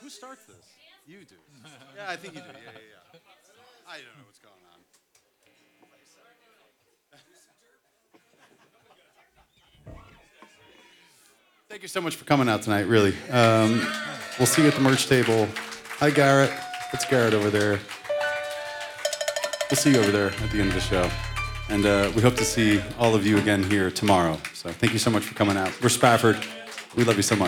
Who starts this? You do. Yeah, I think you do. Yeah. I don't know what's going on. Thank you so much for coming out tonight, really. We'll see you at the merch table. Hi, Garrett. It's Garrett over there. We'll see you over there at the end of the show. And we hope to see all of you again here tomorrow. So thank you so much for coming out. We're Spafford. We love you so much.